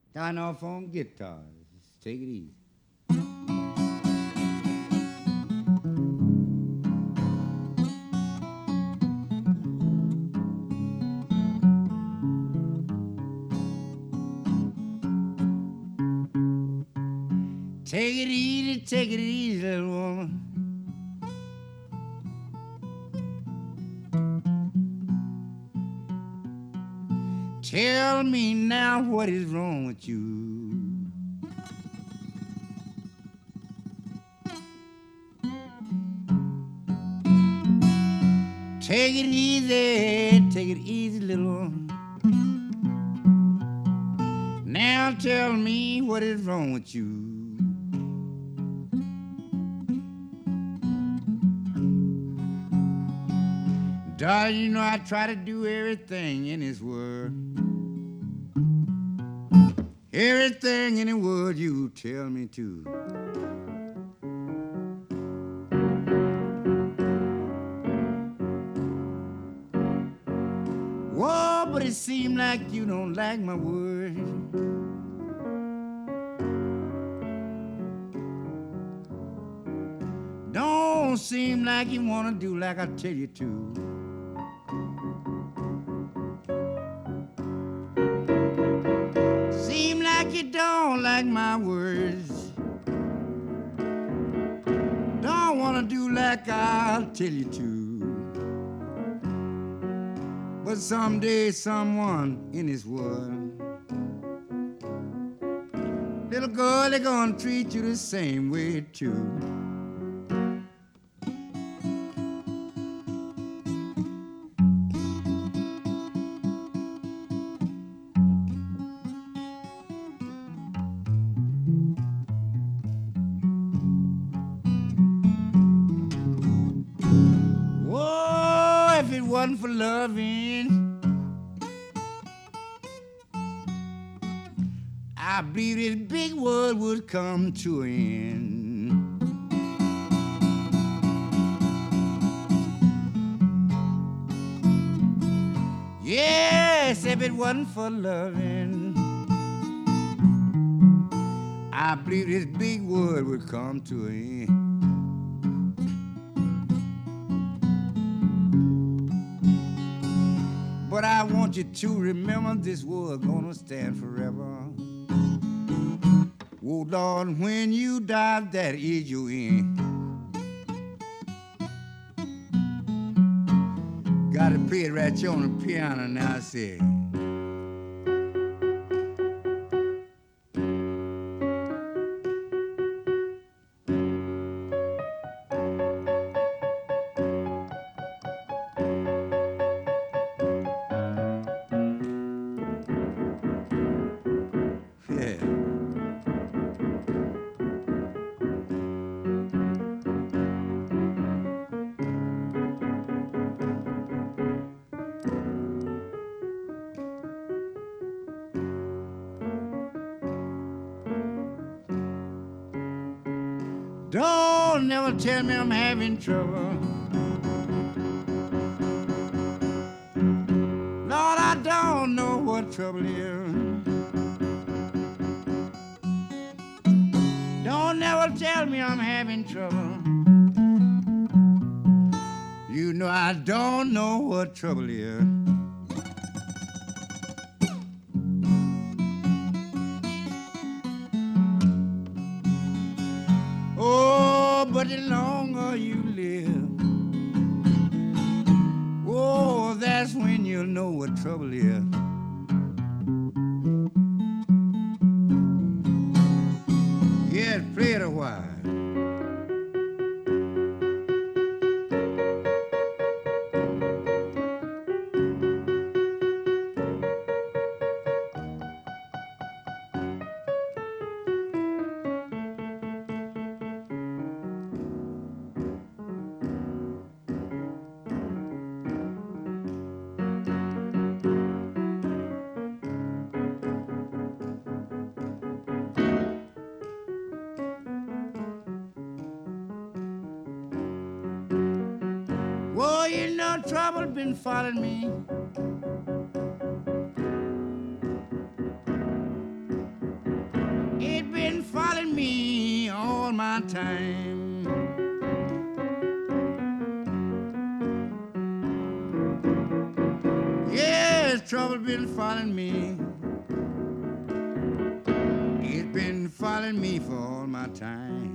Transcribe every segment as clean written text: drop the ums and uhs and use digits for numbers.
Starting off on guitar. Take it easy. Take it easy, little woman. Tell me now what is wrong with you. Take it easy, little one. Now tell me what is wrong with you. Darling, you know I try to do everything in this world. Everything in the world you tell me to. Whoa, but it seems like you don't like my words. Don't seem like you wanna do like I tell you to. Seem like you don't like my words. Don't wanna do like I'll tell you to. But someday someone in this world, little girl, they're gonna treat you the same way too. Whoa, if it wasn't for loving, I believe this big world would come to an end. Yes, if it wasn't for loving, I believe this big world would come to an end. But I want you to remember this world gonna stand forever. Oh Lord, when you die, that is your end. Gotta play it right here on the piano now, I say. Yeah. Don't never tell me I'm having trouble. Lord, I don't know what trouble is. Don't never tell me I'm having trouble. You know I don't know what trouble is. Oh, but the longer you live, oh, that's when you'll know what trouble is. Yeah, play it a while. Well, you know trouble been following me. my time. Yes, trouble been following me. It's been following me for all my time.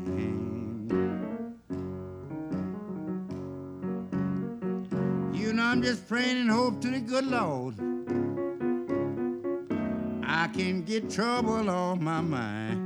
You know I'm just praying and hope to the good Lord I can get trouble off my mind.